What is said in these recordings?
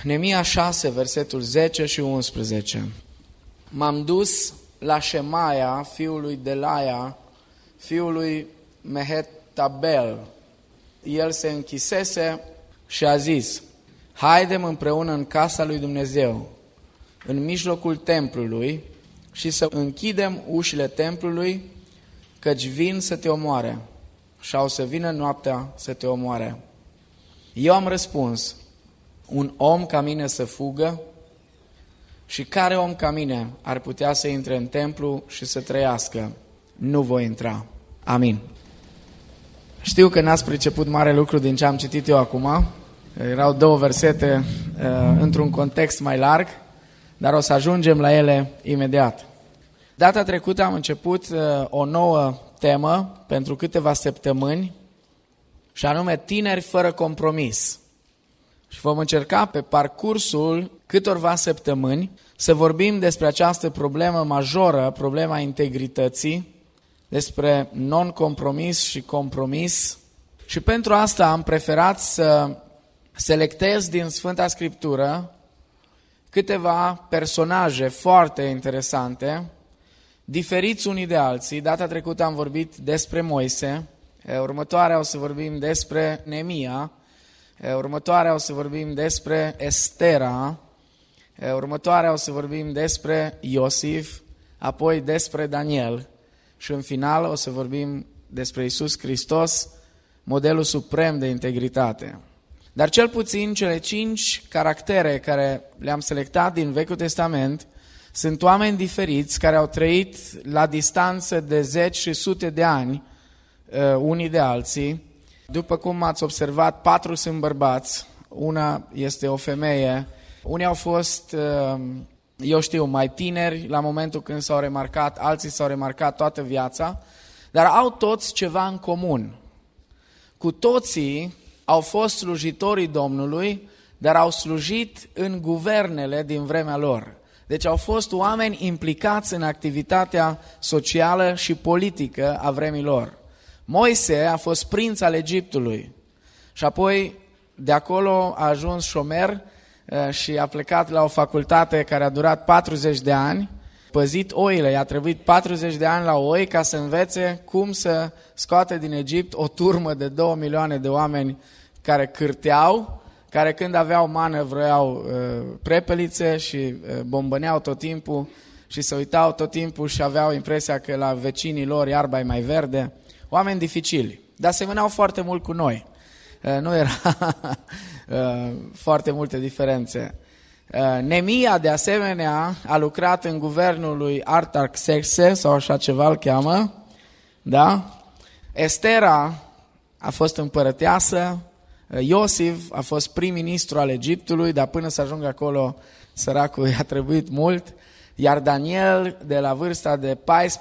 Neemia 6, versetul 10 și 11. M-am dus la Șemaia, fiul lui Delaia, fiul lui Mehetabel. El se închisese și a zis: haidem împreună în casa lui Dumnezeu, în mijlocul templului, și să închidem ușile templului, căci vin să te omoare și au să vină noaptea să te omoare. Eu am răspuns: un om ca mine să fugă? Și care om ca mine ar putea să intre în templu și să trăiască? Nu voi intra. Amin. Știu că n-ați priceput mare lucru din ce am citit eu acum. Erau două versete într-un context mai larg, dar o să ajungem la ele imediat. Data trecută am început o nouă temă pentru câteva săptămâni, și anume tineri fără compromis. Și vom încerca pe parcursul câtorva săptămâni să vorbim despre această problemă majoră, problema integrității, despre non-compromis și compromis. Și pentru asta am preferat să selectez din Sfânta Scriptură câteva personaje foarte interesante, diferiți unii de alții. Data trecută am vorbit despre Moise, următoarea o să vorbim despre Neemia, următoarea o să vorbim despre Estera, următoarea o să vorbim despre Iosif, apoi despre Daniel și în final o să vorbim despre Iisus Hristos, modelul suprem de integritate. Dar cel puțin cele 5 caractere care le-am selectat din Vechiul Testament sunt oameni diferiți care au trăit la distanță de 10 și sute de ani unii de alții. După cum ați observat, 4 sunt bărbați, una este o femeie. Unii au fost, mai tineri la momentul când s-au remarcat, alții s-au remarcat toată viața, dar au toți ceva în comun. Cu toții au fost slujitorii Domnului, dar au slujit în guvernele din vremea lor. Deci au fost oameni implicați în activitatea socială și politică a vremii lor. Moise a fost prinț al Egiptului și apoi de acolo a ajuns șomer și a plecat la o facultate care a durat 40 de ani, păzit oile. I-a trebuit 40 de ani la oi ca să învețe cum să scoate din Egipt o turmă de 2 milioane de oameni care cârteau, care când aveau mană vroiau prepelițe și bombăneau tot timpul și se uitau tot timpul și aveau impresia că la vecinii lor iarba e mai verde. Oameni dificili, dar semeneau foarte mult cu noi. Nu era foarte multe diferențe. Neemia, de asemenea, a lucrat în guvernul lui Artaxerxes, sau așa ceva îl cheamă. Da? Estera a fost împărăteasă, Iosif a fost prim-ministru al Egiptului, dar până să ajungă acolo, săracul i-a trebuit mult. Iar Daniel, de la vârsta de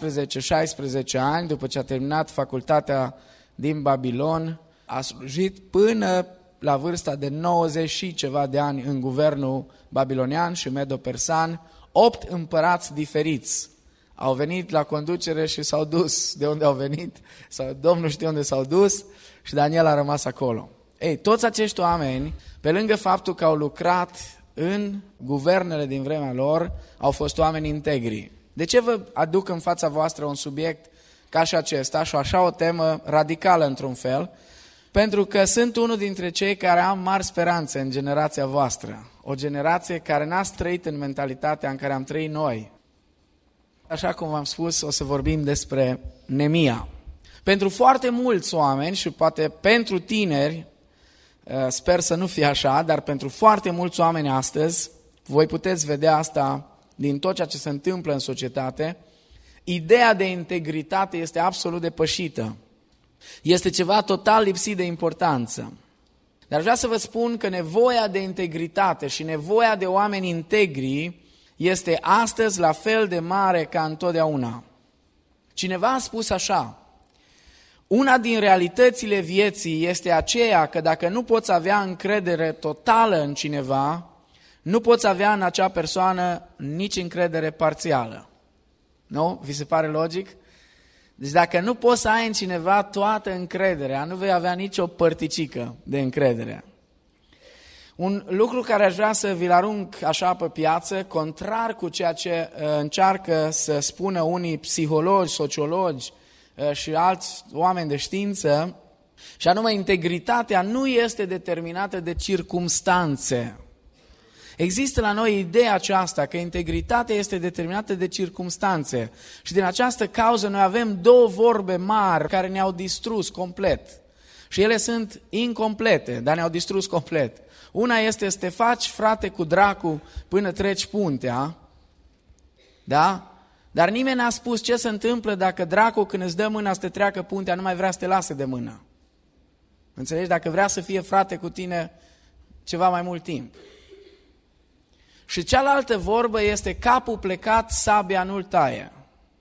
14-16 ani, după ce a terminat facultatea din Babilon, a slujit până la vârsta de 90 și ceva de ani în guvernul babilonian și medo-persan. 8 împărați diferiți au venit la conducere și s-au dus de unde au venit, sau Domnul știe unde s-au dus, și Daniel a rămas acolo. Ei, toți acești oameni, pe lângă faptul că au lucrat în guvernele din vremea lor, au fost oameni integri. De ce vă aduc în fața voastră un subiect ca și acesta și așa o temă radicală într-un fel? Pentru că sunt unul dintre cei care am mari speranțe în generația voastră. O generație care n-a trăit în mentalitatea în care am trăit noi. Așa cum v-am spus, o să vorbim despre Neemia. Pentru foarte mulți oameni și poate pentru tineri, sper să nu fie așa, dar pentru foarte mulți oameni astăzi, voi puteți vedea asta din tot ceea ce se întâmplă în societate, ideea de integritate este absolut depășită. Este ceva total lipsit de importanță. Dar vreau să vă spun că nevoia de integritate și nevoia de oameni integri este astăzi la fel de mare ca întotdeauna. Cineva a spus așa: una din realitățile vieții este aceea că dacă nu poți avea încredere totală în cineva, nu poți avea în acea persoană nici încredere parțială. Nu? Vi se pare logic? Deci dacă nu poți să ai în cineva toată încrederea, nu vei avea nicio părticică de încredere. Un lucru care aș vrea să vi-l arunc așa pe piață, contrar cu ceea ce încearcă să spună unii psihologi, sociologi și alți oameni de știință, și anume integritatea nu este determinată de circumstanțe. Există la noi ideea aceasta că integritatea este determinată de circumstanțe și din această cauză noi avem două vorbe mari care ne-au distrus complet. Și ele sunt incomplete, dar ne-au distrus complet. Una este să te faci frate cu dracu până treci puntea, da? Dar nimeni n-a spus ce se întâmplă dacă dracu când îți dă mâna să te treacă puntea nu mai vrea să te lase de mână. Înțelegi? Dacă vrea să fie frate cu tine ceva mai mult timp. Și cealaltă vorbă este capul plecat, sabia nu-l taie.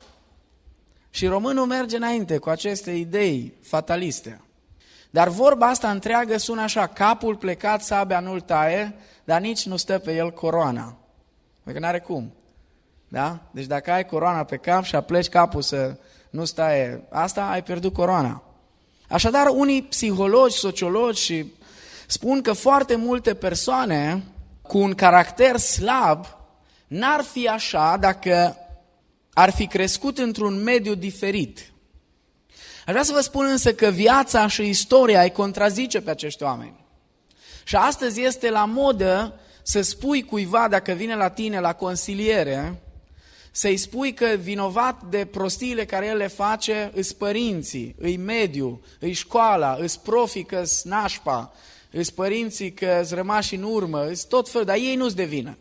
Și românul merge înainte cu aceste idei fataliste. Dar vorba asta întreagă sună așa, capul plecat, sabia nu-l taie, dar nici nu stă pe el coroana. Pentru că n-are cum. Da? Deci dacă ai coroana pe cap și apleci capul să nu stai asta, ai pierdut coroana. Așadar, unii psihologi, sociologi spun că foarte multe persoane cu un caracter slab n-ar fi așa dacă ar fi crescut într-un mediu diferit. Aș vrea să vă spun însă că viața și istoria îi contrazice pe acești oameni. Și astăzi este la modă să spui cuiva, dacă vine la tine la consiliere, să-i spui că vinovat de prostiile care el le face îs părinții, îi mediu, îi școala, îs profii că-s nașpa, îs părinții că-s rămași în urmă, îs tot felul, dar ei nu-s de vină.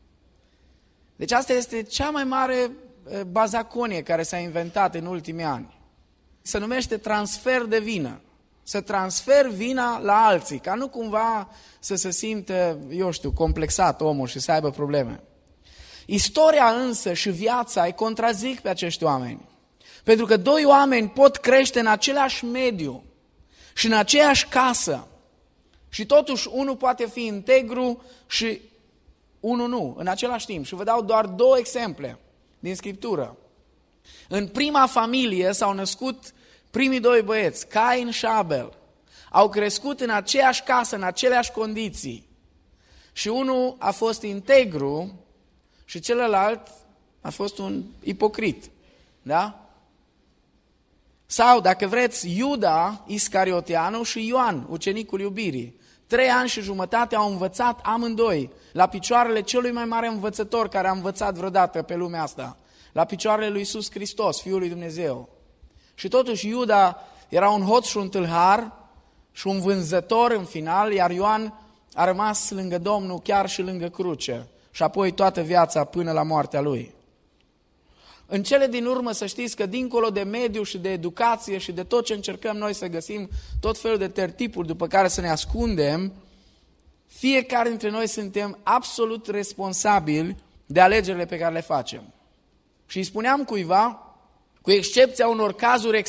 Deci asta este cea mai mare bazaconie care s-a inventat în ultimii ani. Se numește transfer de vină. Să transfer vina la alții, ca nu cumva să se simtă, eu știu, complexat omul și să aibă probleme. Istoria însă și viața îi contrazic pe acești oameni. Pentru că doi oameni pot crește în același mediu și în aceeași casă și totuși unul poate fi integru și unul nu, în același timp. Și vă dau doar două exemple din Scriptură. În prima familie s-au născut primii doi băieți, Cain și Abel. Au crescut în aceeași casă, în aceleași condiții. Și unul a fost integru și celălalt a fost un ipocrit. Da? Sau, dacă vreți, Iuda Iscarioteanu și Ioan, ucenicul iubirii. 3 ani și jumătate au învățat amândoi la picioarele celui mai mare învățător care a învățat vreodată pe lumea asta. La picioarele lui Iisus Hristos, Fiul lui Dumnezeu. Și totuși Iuda era un hoț și un tâlhar și un vânzător în final, iar Ioan a rămas lângă Domnul chiar și lângă cruce și apoi toată viața până la moartea lui. În cele din urmă să știți că dincolo de mediu și de educație și de tot ce încercăm noi să găsim tot felul de tertipuri după care să ne ascundem, fiecare dintre noi suntem absolut responsabili de alegerile pe care le facem. Și îi spuneam cuiva, cu excepția unor cazuri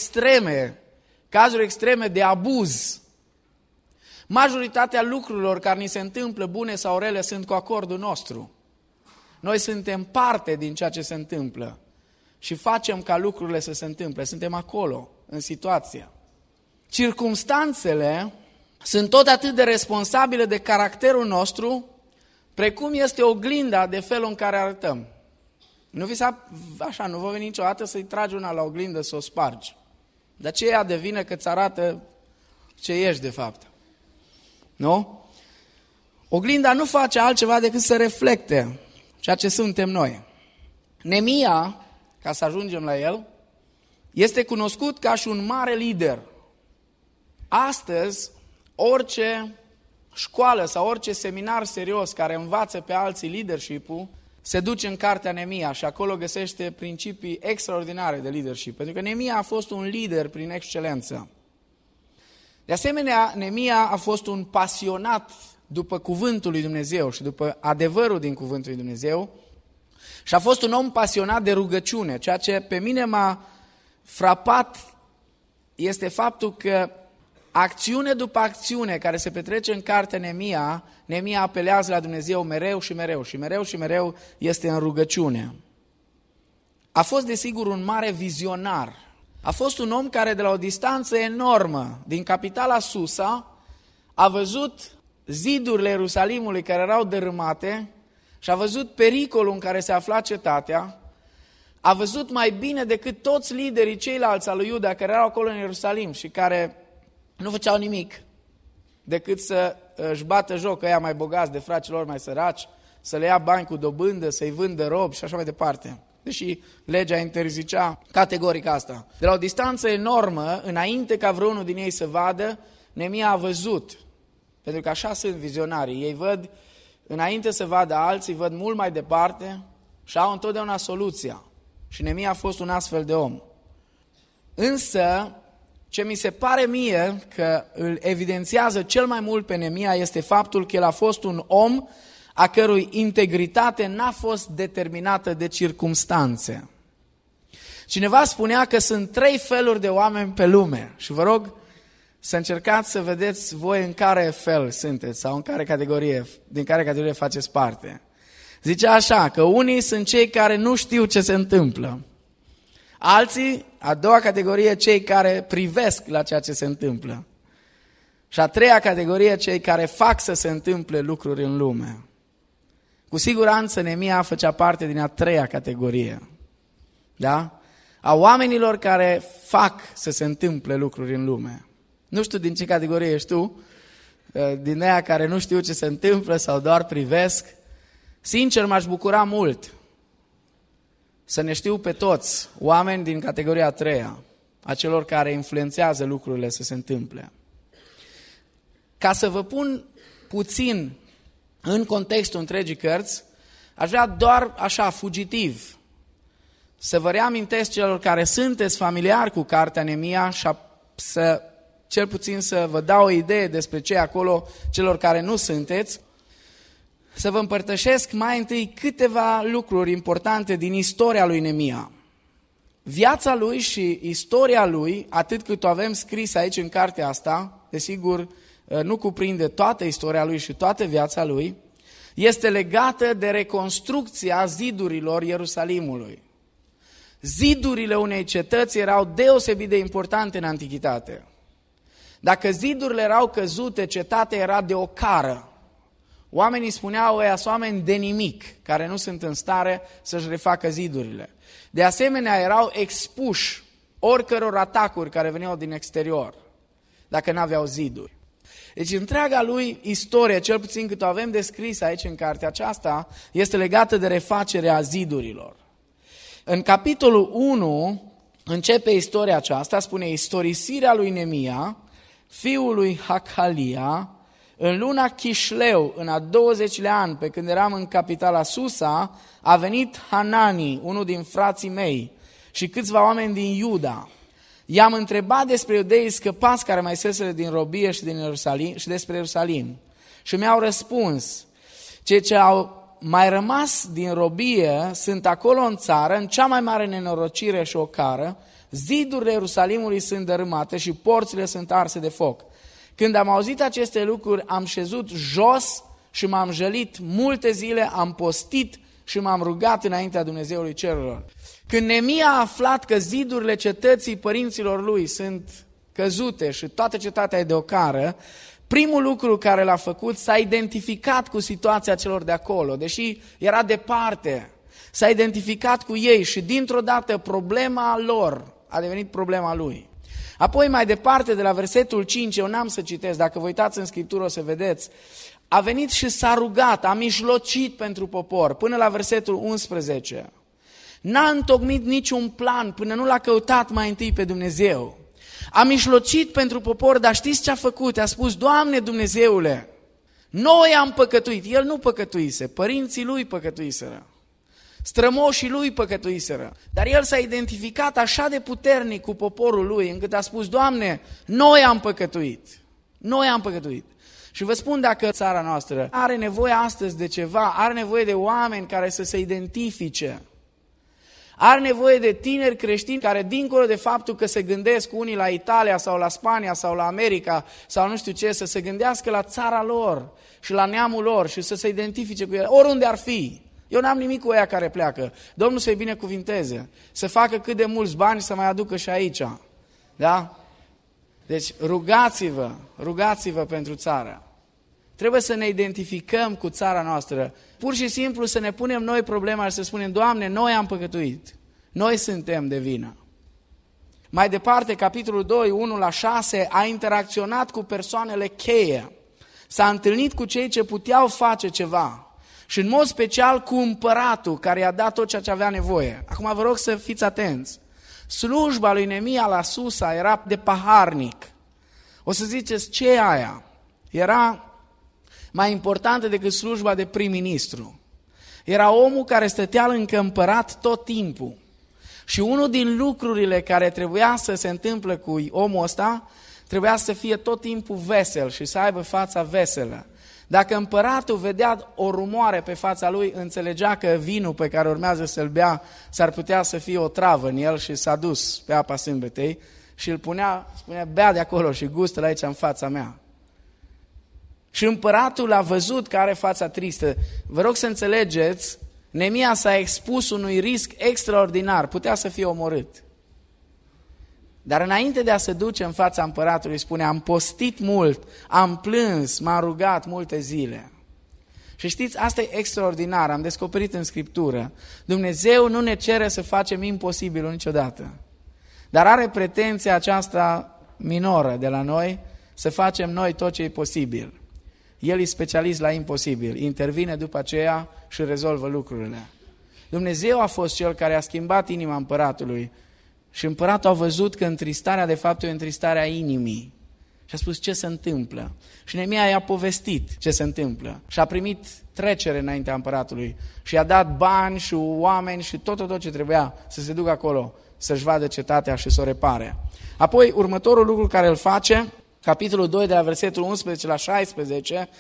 extreme de abuz, majoritatea lucrurilor care ni se întâmplă, bune sau rele, sunt cu acordul nostru. Noi suntem parte din ceea ce se întâmplă și facem ca lucrurile să se întâmple. Suntem acolo, în situație. Circumstanțele sunt tot atât de responsabile de caracterul nostru, precum este oglinda de felul în care arătăm. Nu vă veni niciodată să-i tragi una la oglindă să o spargi. Dar ce ea devine că îți arată ce ești de fapt? Nu? Oglinda nu face altceva decât să reflecte ceea ce suntem noi. Neemia, ca să ajungem la el, este cunoscut ca și un mare lider. Astăzi, orice școală sau orice seminar serios care învață pe alții leadership-ul, se duce în cartea Neemia și acolo găsește principii extraordinare de leadership. Pentru că Neemia a fost un lider prin excelență. De asemenea, Neemia a fost un pasionat după cuvântul lui Dumnezeu și după adevărul din cuvântul lui Dumnezeu și a fost un om pasionat de rugăciune. Ceea ce pe mine m-a frapat este faptul că acțiune după acțiune care se petrece în cartea Neemia, Neemia apelează la Dumnezeu mereu și mereu și mereu și mereu este în rugăciune. A fost desigur un mare vizionar. A fost un om care de la o distanță enormă din capitala Susa a văzut zidurile Ierusalimului care erau dărâmate și a văzut pericolul în care se afla cetatea, a văzut mai bine decât toți liderii ceilalți al lui Iuda care erau acolo în Ierusalim și care nu făceau nimic decât să își bată joc ăia mai bogați de frații lor mai săraci, să le ia bani cu dobândă, să-i vândă robi și așa mai departe. Deși legea interzicea categoric asta. De la o distanță enormă, înainte ca vreunul din ei să vadă, Neemia a văzut. Pentru că așa sunt vizionarii. Ei văd, înainte să vadă alții, văd mult mai departe și au întotdeauna soluția. Și Neemia a fost un astfel de om. Însă, ce mi se pare mie că îl evidențiază cel mai mult pe Neemia este faptul că el a fost un om a cărui integritate n-a fost determinată de circumstanțe. Cineva spunea că sunt 3 feluri de oameni pe lume și vă rog să încercați să vedeți voi în care fel sunteți sau în care categorie, din care categorie faceți parte. Zicea așa, că unii sunt cei care nu știu ce se întâmplă. Alții, a doua categorie, cei care privesc la ceea ce se întâmplă. Și a treia categorie, cei care fac să se întâmple lucruri în lume. Cu siguranță Neemia făcea parte din a treia categorie. Da? A oamenilor care fac să se întâmple lucruri în lume. Nu știu din ce categorie ești tu, din aia care nu știu ce se întâmplă sau doar privesc. Sincer, m-aș bucura mult să ne știu pe toți oameni din categoria a treia, a celor care influențează lucrurile să se întâmple. Ca să vă pun puțin în contextul întregii cărți, aș vrea doar așa, fugitiv, să vă reamintesc celor care sunteți familiari cu cartea Neemia și să, cel puțin să vă dau o idee despre ce e acolo, celor care nu sunteți, să vă împărtășesc mai întâi câteva lucruri importante din istoria lui Neemia. Viața lui și istoria lui, atât cât o avem scris aici în cartea asta, desigur nu cuprinde toată istoria lui și toată viața lui, este legată de reconstrucția zidurilor Ierusalimului. Zidurile unei cetăți erau deosebit de importante în antichitate. Dacă zidurile erau căzute, cetatea era de ocară. Oamenii spuneau, ăia sunt oameni de nimic, care nu sunt în stare să-și refacă zidurile. De asemenea, erau expuși oricăror atacuri care veneau din exterior, dacă n-aveau ziduri. Deci întreaga lui istorie, cel puțin cât o avem descris aici în cartea aceasta, este legată de refacerea zidurilor. În capitolul 1 începe istoria aceasta, spune istorisirea lui Neemia, fiul lui Hachalia, în luna Chisleu, în a 20-lea an, pe când eram în capitala Susa, a venit Hanani, unul din frații mei, și câțiva oameni din Iuda. I-am întrebat despre iudeii scăpați care mai seseră din robie și, din Ierusalim, și despre Ierusalim. Și mi-au răspuns, cei ce au mai rămas din robie sunt acolo în țară, în cea mai mare nenorocire și ocară, zidurile Ierusalimului sunt dărâmate și porțile sunt arse de foc. Când am auzit aceste lucruri, am șezut jos și m-am jălit multe zile, am postit și m-am rugat înaintea Dumnezeului cerurilor. Când Neemia a aflat că zidurile cetății părinților lui sunt căzute și toată cetatea e de ocară, primul lucru care l-a făcut s-a identificat cu situația celor de acolo, deși era departe, s-a identificat cu ei și dintr-o dată problema lor a devenit problema lui. Apoi mai departe, de la versetul 5, eu n-am să citesc, dacă vă uitați în Scriptură o să vedeți, a venit și s-a rugat, a mijlocit pentru popor, până la versetul 11. N-a întocmit niciun plan până nu l-a căutat mai întâi pe Dumnezeu. A mijlocit pentru popor, dar știți ce a făcut? A spus, Doamne Dumnezeule, noi am păcătuit. El nu păcătuise, părinții lui păcătuiseră. Strămoșii lui păcătuiseră, dar el s-a identificat așa de puternic cu poporul lui, încât a spus, Doamne, noi am păcătuit, noi am păcătuit. Și vă spun, dacă țara noastră are nevoie astăzi de ceva, are nevoie de oameni care să se identifice, are nevoie de tineri creștini care, dincolo de faptul că se gândesc unii la Italia sau la Spania sau la America sau nu știu ce, să se gândească la țara lor și la neamul lor și să se identifice cu el, oriunde ar fi. Eu n-am nimic cu ea care pleacă. Domnul să-i binecuvinteze, să facă cât de mulți bani să mai aducă și aici. Da? Deci rugați-vă pentru țară. Trebuie să ne identificăm cu țara noastră. Pur și simplu să ne punem noi problema și să spunem, Doamne, noi am păcătuit. Noi suntem de vină. Mai departe, capitolul 2, 1-6, a interacționat cu persoanele cheie. S-a întâlnit cu cei ce puteau face ceva. Și în mod special cu împăratul care i-a dat tot ceea ce avea nevoie. Acum vă rog să fiți atenți. Slujba lui Neemia la Susa era de paharnic. O să ziceți, ce e aia? Era mai importantă decât slujba de prim-ministru. Era omul care stătea lângă împărat tot timpul. Și unul din lucrurile care trebuia să se întâmple cu omul ăsta, trebuia să fie tot timpul vesel și să aibă fața veselă. Dacă împăratul vedea o rumoare pe fața lui, înțelegea că vinul pe care urmează să-l bea s-ar putea să fie o travă în el și s-a dus pe apa sâmbetei și îl spunea, bea de acolo și gustă-l aici în fața mea. Și împăratul a văzut că are fața tristă. Vă rog să înțelegeți, Neemia s-a expus unui risc extraordinar, putea să fie omorât. Dar înainte de a se duce în fața împăratului, spune, am postit mult, am plâns, m-am rugat multe zile. Și știți, asta e extraordinar, am descoperit în Scriptură. Dumnezeu nu ne cere să facem imposibilul niciodată. Dar are pretenția aceasta minoră de la noi, să facem noi tot ce e posibil. El e specialist la imposibil, intervine după aceea și rezolvă lucrurile. Dumnezeu a fost cel care a schimbat inima împăratului și împăratul a văzut că întristarea de fapt e o întristare a inimii. Și a spus ce se întâmplă. Și Neemia i-a povestit ce se întâmplă. Și a primit trecere înaintea împăratului. Și i-a dat bani și oameni și tot ce trebuia să se ducă acolo, să-și vadă cetatea și să o repare. Apoi, următorul lucru care îl face, capitolul 2 de la versetul 11 la 16,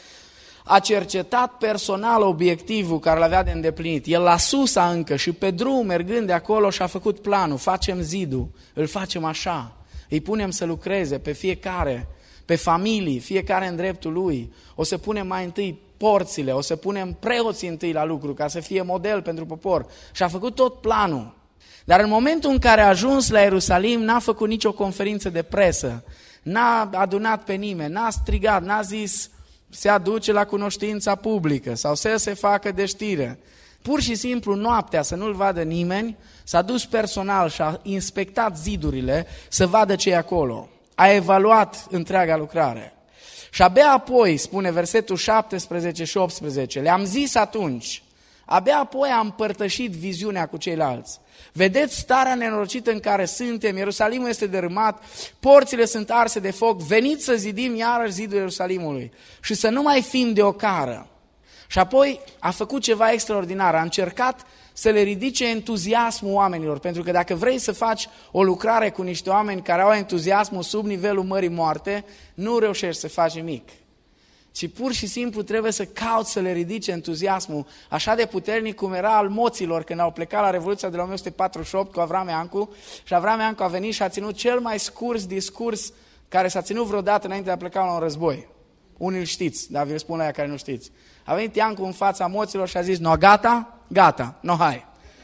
a cercetat personal obiectivul care l-avea de îndeplinit. El la Susa încă și pe drum, mergând de acolo, și-a făcut planul. Facem zidul, îl facem așa, îi punem să lucreze pe fiecare, pe familii, fiecare în dreptul lui. O să punem mai întâi porțile, o să punem preoții întâi la lucru, ca să fie model pentru popor. Și-a făcut tot planul. Dar în momentul în care a ajuns la Ierusalim, n-a făcut nicio conferință de presă, n-a adunat pe nimeni, n-a strigat, n-a zis se aduce la cunoștința publică sau să se facă de știre. Pur și simplu noaptea, să nu-l vadă nimeni, s-a dus personal și a inspectat zidurile să vadă ce e acolo. A evaluat întreaga lucrare. Și abia apoi, spune versetul 17 și 18, le-am zis atunci, abia apoi am împărtășit viziunea cu ceilalți. Vedeți starea nenorocită în care suntem, Ierusalimul este dărâmat, porțile sunt arse de foc, veniți să zidim iarăși zidul Ierusalimului și să nu mai fim de ocară. Și apoi a făcut ceva extraordinar, a încercat să le ridice entuziasmul oamenilor, pentru că dacă vrei să faci o lucrare cu niște oameni care au entuziasmul sub nivelul mării moarte, nu reușești să faci nimic. Ci pur și simplu trebuie să cauți să le ridice entuziasmul așa de puternic cum era al moților când au plecat la Revoluția de la 1948 cu Avram Iancu și Avram Iancu a venit și a ținut cel mai scurt discurs care s-a ținut vreodată înainte de a pleca la un război. Unii îl știți, dar vi-l spun la ea care nu știți. A venit Iancu în fața moților și a zis, no, gata? Gata, no, hai.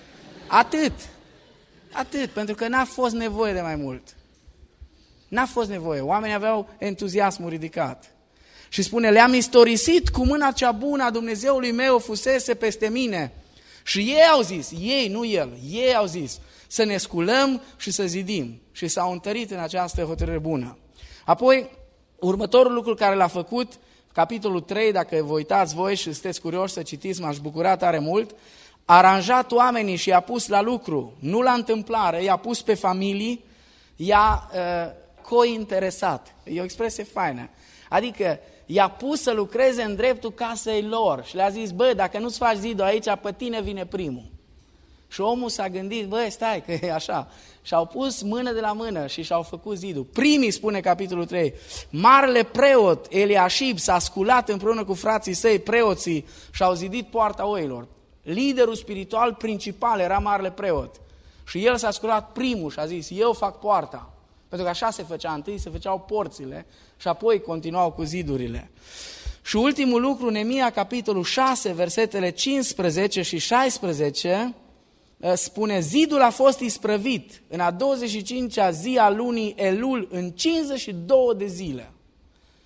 Atât, pentru că n-a fost nevoie de mai mult. N-a fost nevoie, oamenii aveau entuziasmul ridicat. Și spune, le-am istorisit cu mâna cea bună a Dumnezeului meu fusese peste mine. Și ei au zis, ei, nu el, ei au zis să ne sculăm și să zidim. Și s-au întărit în această hotărâre bună. Apoi, următorul lucru care l-a făcut, capitolul 3, dacă vă uitați voi și sunteți curioși să citiți, m-aș bucura tare mult, a aranjat oamenii și i-a pus la lucru, nu la întâmplare, i-a pus pe familii, i-a cointeresat. E o expresie faină. Adică i-a pus să lucreze în dreptul casei lor și le-a zis, bă, dacă nu-ți faci zidul aici, pe tine vine primul. Și omul s-a gândit, bă, stai că e așa. Și-au pus mână de la mână și și-au făcut zidul. Primii, spune capitolul 3, marele preot Eliașib s-a sculat împreună cu frații săi, preoții, și-au zidit poarta oilor. Liderul spiritual principal era marele preot. Și el s-a sculat primul și a zis, eu fac poarta. Pentru că așa se făcea, întâi se făceau porțile și apoi continuau cu zidurile. Și ultimul lucru, Neemia, capitolul 6, versetele 15 și 16, spune, zidul a fost isprăvit în a 25-a zi a lunii Elul în 52 de zile.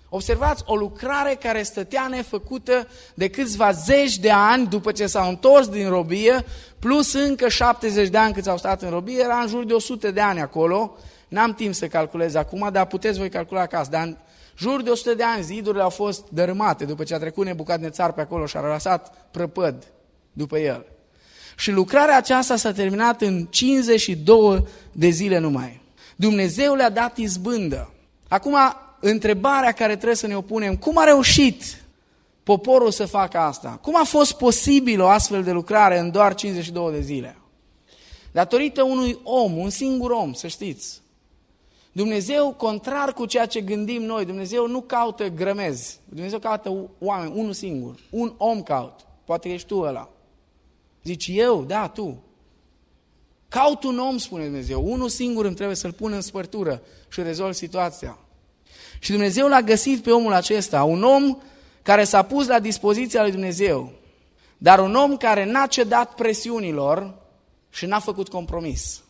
Observați, o lucrare care stătea nefăcută de câțiva zeci de ani după ce s-au întors din robie, plus încă 70 de ani cât au stat în robie, era în jur de 100 de ani acolo. N-am timp să calculez acum, dar puteți voi calcula acasă. Dar în jur de 100 de ani zidurile au fost dărâmate după ce a trecut Nebucadnețar pe acolo și a lăsat prăpăd după el. Și lucrarea aceasta s-a terminat în 52 de zile numai. Dumnezeu le-a dat izbândă. Acum, întrebarea care trebuie să ne opunem, cum a reușit poporul să facă asta? Cum a fost posibil o astfel de lucrare în doar 52 de zile? Datorită unui om, un singur om, să știți. Dumnezeu, contrar cu ceea ce gândim noi, Dumnezeu nu caută grămezi. Dumnezeu caută oameni, unul singur. Un om caută. Poate că ești tu ăla. Zici, eu? Da, tu. Caut un om, spune Dumnezeu. Unul singur îmi trebuie să-l pun în spărtură și rezolv situația. Și Dumnezeu l-a găsit pe omul acesta, un om care s-a pus la dispoziția lui Dumnezeu, dar un om care n-a cedat presiunilor și n-a făcut compromis.